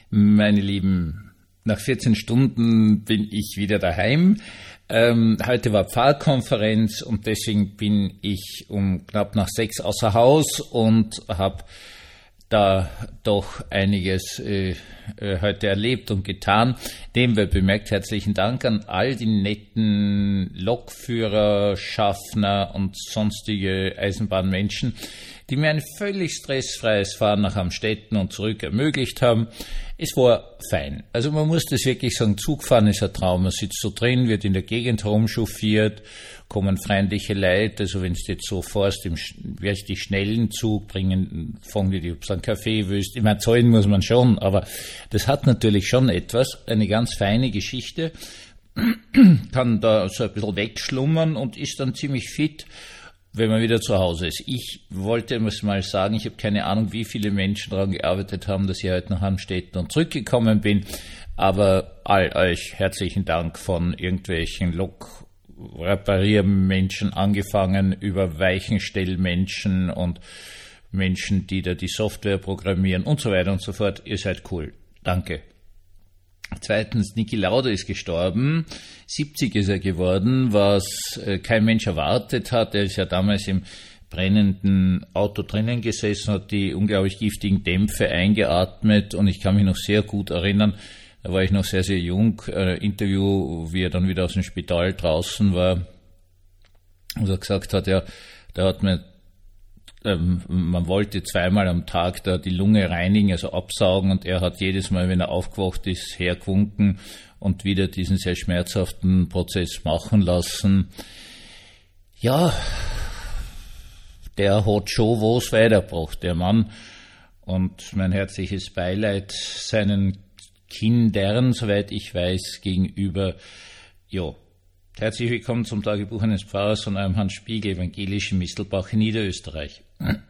Meine Lieben, nach 14 Stunden bin ich wieder daheim. Heute war Pfarrkonferenz und deswegen bin ich um knapp nach 6 außer Haus und habe da doch einiges heute erlebt und getan. Nebenbei bemerkt, herzlichen Dank an all die netten Lokführer, Schaffner und sonstige Eisenbahnmenschen, die mir ein völlig stressfreies Fahren nach Amstetten und zurück ermöglicht haben. Es war fein. Also man muss das wirklich sagen, Zugfahren ist ein Traum. Man sitzt so drin, wird in der Gegend herumchauffiert, kommen freundliche Leute. Also wenn du jetzt so fährst, die schnellen Zug bringen, fangen die, ob du einen Kaffee willst. Ich meine, zahlen muss man schon, aber das hat natürlich schon etwas, eine ganz feine Geschichte. Kann da so ein bisschen wegschlummern und ist dann ziemlich fit, wenn man wieder zu Hause ist. Ich wollte mal sagen, ich habe keine Ahnung, wie viele Menschen daran gearbeitet haben, dass ich heute nach Amstetten und zurückgekommen bin, aber all euch herzlichen Dank, von irgendwelchen Lokrepariermenschen angefangen über Weichenstellmenschen und Menschen, die da die Software programmieren und so weiter und so fort. Ihr seid cool. Danke. Zweitens, Niki Lauda ist gestorben. 70 ist er geworden, was kein Mensch erwartet hat. Er ist ja damals im brennenden Auto drinnen gesessen, hat die unglaublich giftigen Dämpfe eingeatmet und ich kann mich noch sehr gut erinnern, da war ich noch sehr, sehr jung, Interview, wie er dann wieder aus dem Spital draußen war, und er gesagt hat, ja, da hat man wollte zweimal am Tag da die Lunge reinigen, also absaugen, und er hat jedes Mal, wenn er aufgewacht ist, hergewunken und wieder diesen sehr schmerzhaften Prozess machen lassen. Ja, der hat schon was weitergebracht, der Mann, und mein herzliches Beileid seinen Kindern, soweit ich weiß, gegenüber. Ja, herzlich willkommen zum Tagebuch eines Pfarrers von eurem Hans Spiegel, evangelischen Mistelbach in Niederösterreich.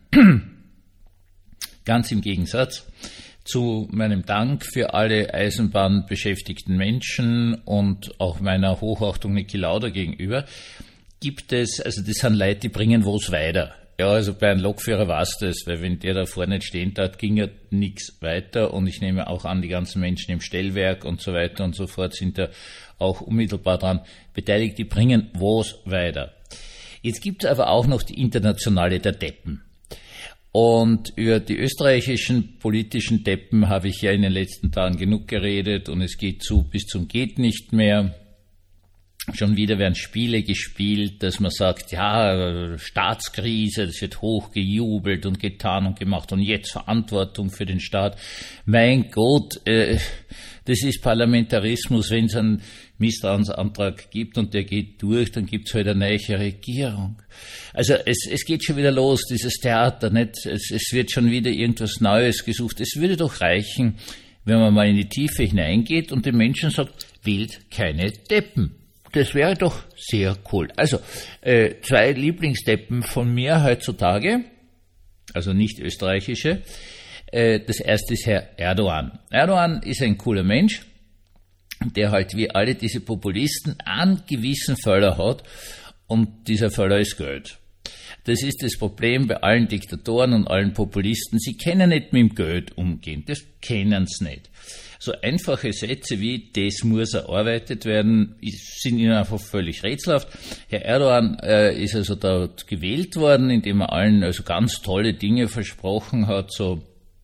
Ganz im Gegensatz zu meinem Dank für alle eisenbahnbeschäftigten Menschen und auch meiner Hochachtung Niki Lauda gegenüber, gibt es, also das sind Leute, die bringen was weiter. Ja, also bei einem Lokführer war es das, weil wenn der da vorne stehen hat, ging ja nichts weiter, und ich nehme auch an, die ganzen Menschen im Stellwerk und so weiter und so fort sind da auch unmittelbar dran beteiligt, die bringen was weiter. Jetzt gibt es aber auch noch die Internationale der Deppen. Und über die österreichischen politischen Deppen habe ich ja in den letzten Tagen genug geredet, und es geht bis zum geht nicht mehr. Schon wieder werden Spiele gespielt, dass man sagt, ja, Staatskrise, das wird hochgejubelt und getan und gemacht und jetzt Verantwortung für den Staat. Mein Gott, das ist Parlamentarismus. Wenn es einen Misstrauensantrag gibt und der geht durch, dann gibt's halt eine neue Regierung. Also es geht schon wieder los, dieses Theater, nicht? Es wird schon wieder irgendwas Neues gesucht. Es würde doch reichen, wenn man mal in die Tiefe hineingeht und den Menschen sagt, wählt keine Deppen. Das wäre doch sehr cool. Also, 2 Lieblingsdeppen von mir heutzutage, also nicht österreichische. Das erste ist Herr Erdogan. Erdogan ist ein cooler Mensch, der halt wie alle diese Populisten einen gewissen Föller hat, und dieser Föller ist Geld. Das ist das Problem bei allen Diktatoren und allen Populisten. Sie können nicht mit dem Geld umgehen. Das kennen sie nicht. So einfache Sätze wie, das muss erarbeitet werden, sind ihnen einfach völlig rätselhaft. Herr Erdogan ist also da gewählt worden, indem er allen also ganz tolle Dinge versprochen hat, so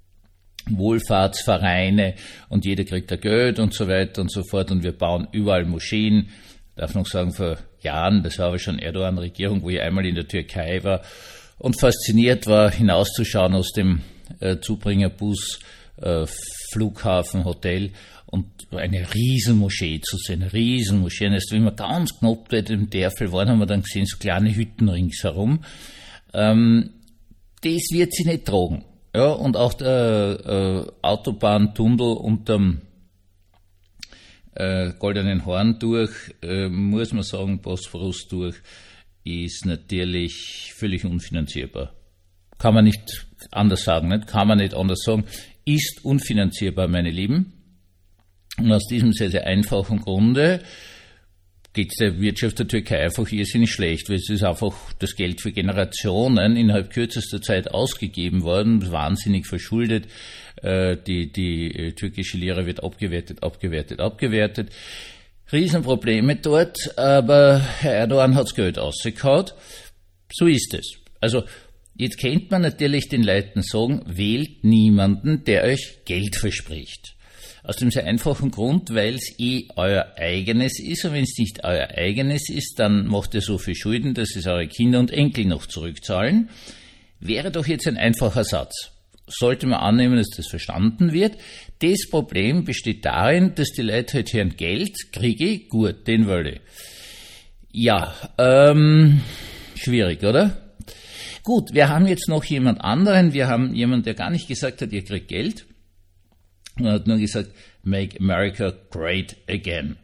Wohlfahrtsvereine, und jeder kriegt da Geld und so weiter und so fort, und wir bauen überall Moscheen. Ich darf noch sagen, vor Jahren, das war aber schon Erdogan-Regierung, wo ich einmal in der Türkei war und fasziniert war, hinauszuschauen aus dem Zubringerbus, Flughafen, Hotel, und eine Riesenmoschee zu sehen, eine Riesenmoschee. Und erst wenn wir ganz knapp bei dem Dörfel waren, haben wir dann gesehen, so kleine Hütten ringsherum. Das wird sie nicht tragen. Ja, und auch der Autobahntunnel unterm Goldenen Horn durch, muss man sagen, Bosporus durch, ist natürlich völlig unfinanzierbar. Kann man nicht anders sagen, nicht? Kann man nicht anders sagen. Ist unfinanzierbar, meine Lieben. Und aus diesem sehr, sehr einfachen Grunde geht es der Wirtschaft der Türkei einfach irrsinnig schlecht, weil es ist einfach das Geld für Generationen innerhalb kürzester Zeit ausgegeben worden, wahnsinnig verschuldet. Die türkische Lira wird abgewertet. Riesenprobleme dort, aber Herr Erdogan hat's Geld ausgekaut. So ist es. Also jetzt kennt man natürlich den Leuten sagen, wählt niemanden, der euch Geld verspricht. Aus dem sehr einfachen Grund, weil es euer eigenes ist. Und wenn es nicht euer eigenes ist, dann macht ihr so viel Schulden, dass es eure Kinder und Enkel noch zurückzahlen. Wäre doch jetzt ein einfacher Satz. Sollte man annehmen, dass das verstanden wird. Das Problem besteht darin, dass die Leute halt hören, Geld kriege ich, gut, den will ich. Ja, schwierig, oder? Gut, wir haben jetzt noch jemand anderen. Wir haben jemanden, der gar nicht gesagt hat, ihr kriegt Geld. Er hat nur gesagt, make America great again.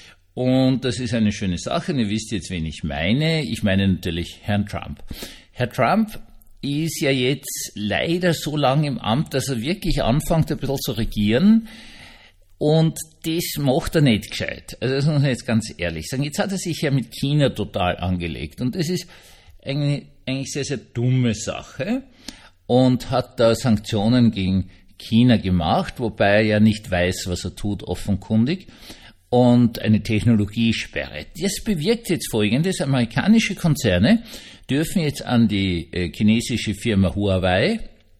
Und das ist eine schöne Sache. Ihr wisst jetzt, wen ich meine. Ich meine natürlich Herrn Trump. Herr Trump ist ja jetzt leider so lange im Amt, dass er wirklich anfängt, ein bisschen zu regieren. Und das macht er nicht gescheit. Also das muss man jetzt ganz ehrlich sagen. Jetzt hat er sich ja mit China total angelegt. Und das ist eigentlich sehr, sehr dumme Sache. Und hat da Sanktionen gegen China gemacht, wobei er ja nicht weiß, was er tut, offenkundig, und eine Technologiesperre. Das bewirkt jetzt Folgendes: Amerikanische Konzerne dürfen jetzt an die chinesische Firma Huawei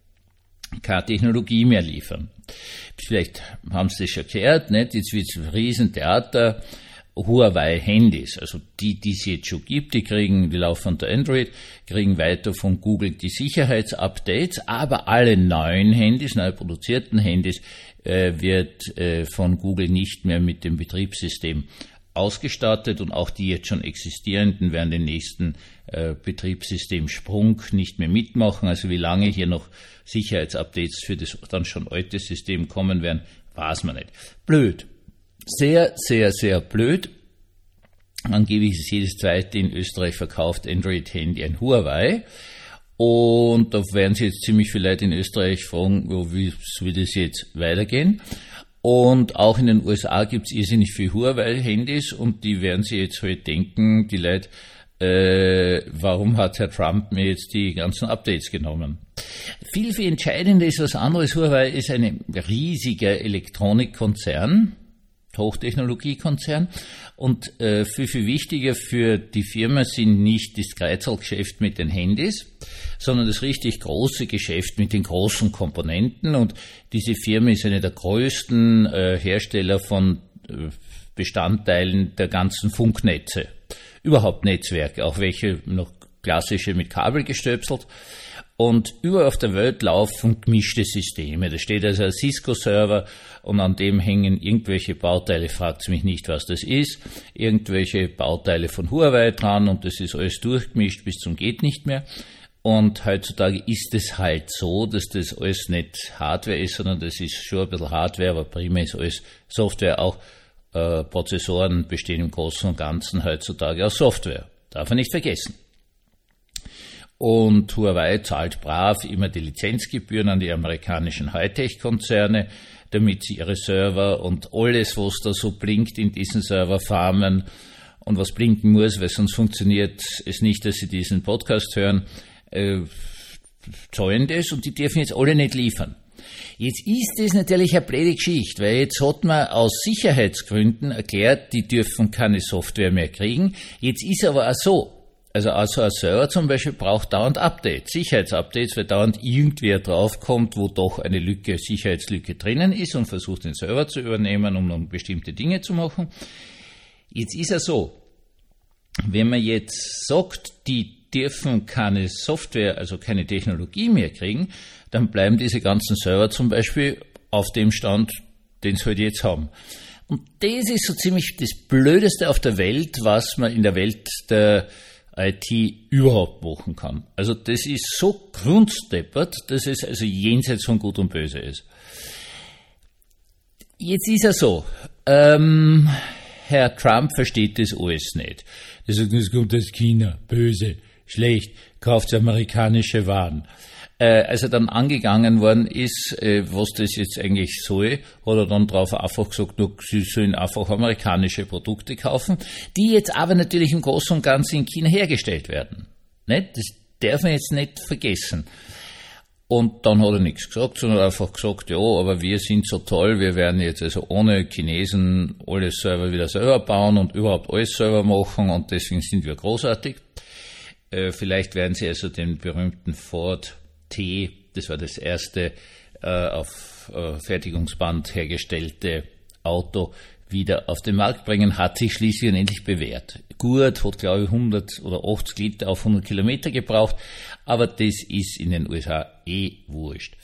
keine Technologie mehr liefern. Vielleicht haben Sie das schon gehört, nicht? Jetzt wird es ein Riesentheater. Huawei-Handys, also die es jetzt schon gibt, die laufen unter Android, kriegen weiter von Google die Sicherheitsupdates, aber alle neuen Handys, neu produzierten Handys, wird von Google nicht mehr mit dem Betriebssystem ausgestattet, und auch die jetzt schon existierenden werden den nächsten Betriebssystemsprung nicht mehr mitmachen. Also wie lange hier noch Sicherheitsupdates für das dann schon alte System kommen werden, weiß man nicht. Blöd. Sehr, sehr, sehr blöd. Angeblich ist jedes zweite in Österreich verkauft Android-Handy ein Huawei. Und da werden sich jetzt ziemlich viele Leute in Österreich fragen, wie soll das jetzt weitergehen? Und auch in den USA gibt es irrsinnig viele Huawei-Handys, und die werden sich jetzt halt denken, die Leute, warum hat Herr Trump mir jetzt die ganzen Updates genommen? Viel, viel entscheidender ist was anderes. Huawei ist ein riesiger Elektronikkonzern, Hochtechnologiekonzern, und viel, viel wichtiger für die Firma sind nicht das Kreuzerlgeschäft mit den Handys, sondern das richtig große Geschäft mit den großen Komponenten, und diese Firma ist eine der größten Hersteller von Bestandteilen der ganzen Funknetze, überhaupt Netzwerke, auch welche noch klassische mit Kabel gestöpselt. Und überall auf der Welt laufen gemischte Systeme. Da steht also ein Cisco-Server, und an dem hängen irgendwelche Bauteile, fragt mich nicht, was das ist, irgendwelche Bauteile von Huawei dran, und das ist alles durchgemischt bis zum geht nicht mehr. Und heutzutage ist es halt so, dass das alles nicht Hardware ist, sondern das ist schon ein bisschen Hardware, aber primär ist alles Software. Auch Prozessoren bestehen im Großen und Ganzen heutzutage aus Software. Darf man nicht vergessen. Und Huawei zahlt brav immer die Lizenzgebühren an die amerikanischen Hightech-Konzerne, damit sie ihre Server und alles, was da so blinkt in diesen Serverfarmen und was blinken muss, weil sonst funktioniert es nicht, dass sie diesen Podcast hören, zahlen das, und die dürfen jetzt alle nicht liefern. Jetzt ist das natürlich eine blöde Geschichte, weil jetzt hat man aus Sicherheitsgründen erklärt, die dürfen keine Software mehr kriegen. Jetzt ist aber auch so, also ein Server zum Beispiel braucht dauernd Updates, Sicherheitsupdates, weil dauernd irgendwer draufkommt, wo doch eine Lücke, Sicherheitslücke drinnen ist, und versucht den Server zu übernehmen, um dann bestimmte Dinge zu machen. Jetzt ist es so, wenn man jetzt sagt, die dürfen keine Software, also keine Technologie mehr kriegen, dann bleiben diese ganzen Server zum Beispiel auf dem Stand, den sie halt jetzt haben. Und das ist so ziemlich das Blödeste auf der Welt, was man in der Welt der IT überhaupt machen kann. Also das ist so grundsteppert, dass es also jenseits von Gut und Böse ist. Jetzt ist er so, Herr Trump versteht das alles nicht. Er sagt, das kommt aus China, böse, schlecht, kauft amerikanische Waren. Als er dann angegangen worden ist, was das jetzt eigentlich soll, hat er dann drauf einfach gesagt, sie sollen einfach amerikanische Produkte kaufen, die jetzt aber natürlich im Großen und Ganzen in China hergestellt werden. Nicht? Das darf man jetzt nicht vergessen. Und dann hat er nichts gesagt, sondern einfach gesagt, ja, aber wir sind so toll, wir werden jetzt also ohne Chinesen alles selber bauen und überhaupt alles selber machen und deswegen sind wir großartig. Vielleicht werden sie also den berühmten Ford T, das war das erste auf Fertigungsband hergestellte Auto, wieder auf den Markt bringen, hat sich schließlich und endlich bewährt. Gut, hat glaube ich 100 oder 80 Liter auf 100 Kilometer gebraucht, aber das ist in den USA wurscht.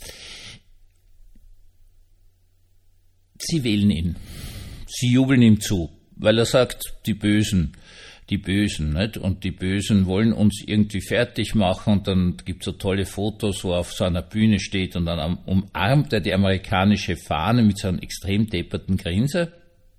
Sie wählen ihn, sie jubeln ihm zu, weil er sagt, die Bösen, nicht? Und die Bösen wollen uns irgendwie fertig machen und dann gibt's so tolle Fotos, wo er auf so einer Bühne steht und dann umarmt er die amerikanische Fahne mit so einem extrem depperten Grinser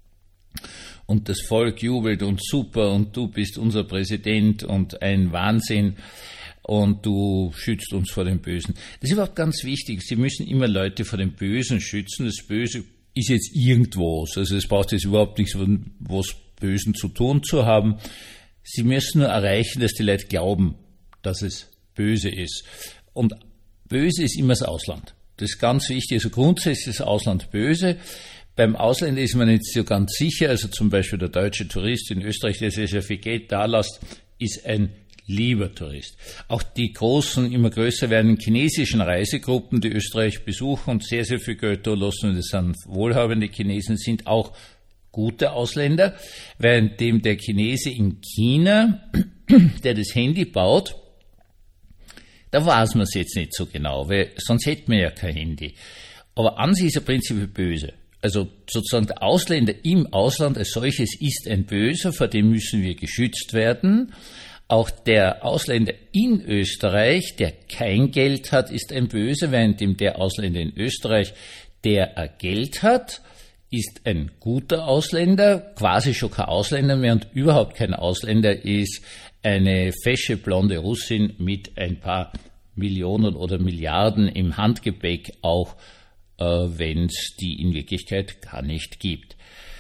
und das Volk jubelt und super und du bist unser Präsident und ein Wahnsinn und du schützt uns vor dem Bösen. Das ist überhaupt ganz wichtig. Sie müssen immer Leute vor dem Bösen schützen. Das Böse ist jetzt irgendwas. Also es braucht jetzt überhaupt nichts, was Bösen zu tun zu haben. Sie müssen nur erreichen, dass die Leute glauben, dass es böse ist. Und böse ist immer das Ausland. Das ist ganz wichtig. Also grundsätzlich ist das Ausland böse. Beim Ausländer ist man nicht so ganz sicher. Also zum Beispiel der deutsche Tourist in Österreich, der sehr, sehr viel Geld da lässt, ist ein lieber Tourist. Auch die großen, immer größer werdenden chinesischen Reisegruppen, die Österreich besuchen und sehr, sehr viel Geld da lassen, und das sind wohlhabende Chinesen, sind auch gute Ausländer, währenddem der Chinese in China, der das Handy baut, da weiß man es jetzt nicht so genau, weil sonst hätten wir ja kein Handy. Aber an sich ist er prinzipiell böse. Also sozusagen der Ausländer im Ausland als solches ist ein Böser, vor dem müssen wir geschützt werden. Auch der Ausländer in Österreich, der kein Geld hat, ist ein Böser, währenddem der Ausländer in Österreich, der Geld hat, ist ein guter Ausländer, quasi schon kein Ausländer mehr und überhaupt kein Ausländer ist eine fesche blonde Russin mit ein paar Millionen oder Milliarden im Handgepäck, auch wenn es die in Wirklichkeit gar nicht gibt.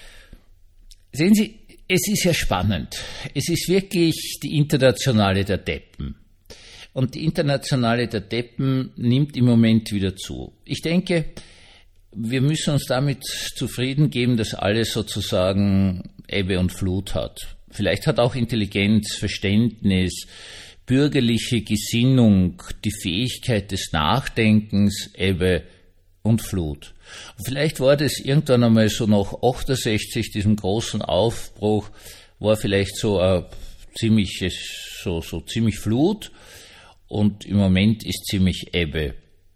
Sehen Sie, es ist ja spannend. Es ist wirklich die Internationale der Deppen. Und die Internationale der Deppen nimmt im Moment wieder zu. Ich denke, wir müssen uns damit zufrieden geben, dass alles sozusagen Ebbe und Flut hat. Vielleicht hat auch Intelligenz, Verständnis, bürgerliche Gesinnung, die Fähigkeit des Nachdenkens, Ebbe und Flut. Und vielleicht war das irgendwann einmal so nach 68, diesem großen Aufbruch, war vielleicht so ziemlich Flut und im Moment ist ziemlich Ebbe.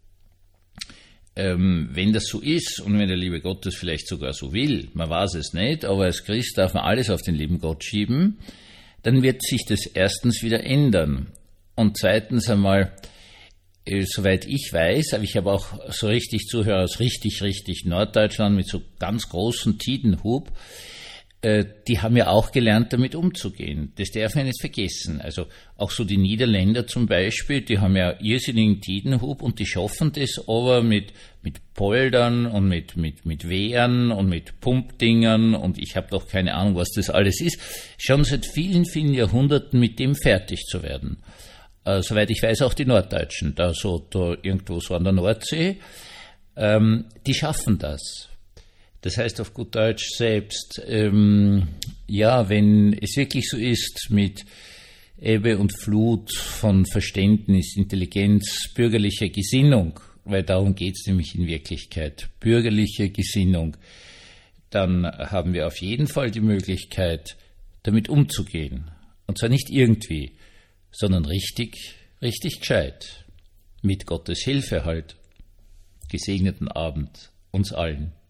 Wenn das so ist und wenn der liebe Gott das vielleicht sogar so will, man weiß es nicht, aber als Christ darf man alles auf den lieben Gott schieben, dann wird sich das erstens wieder ändern. Und zweitens einmal, soweit ich weiß, aber ich habe auch so richtig Zuhörer aus richtig Norddeutschland mit so ganz großen Tidenhub, die haben ja auch gelernt, damit umzugehen. Das darf man nicht vergessen. Also auch so die Niederländer zum Beispiel, die haben ja irrsinnigen Tidenhub und die schaffen das aber mit Poldern und mit Wehren und mit Pumpdingern und ich habe doch keine Ahnung, was das alles ist, schon seit vielen, vielen Jahrhunderten mit dem fertig zu werden. Soweit ich weiß, auch die Norddeutschen, da irgendwo so an der Nordsee, die schaffen das. Das heißt auf gut Deutsch selbst, wenn es wirklich so ist mit Ebbe und Flut von Verständnis, Intelligenz, bürgerlicher Gesinnung, weil darum geht es nämlich in Wirklichkeit, bürgerliche Gesinnung, dann haben wir auf jeden Fall die Möglichkeit, damit umzugehen. Und zwar nicht irgendwie, sondern richtig gescheit. Mit Gottes Hilfe halt. Gesegneten Abend uns allen.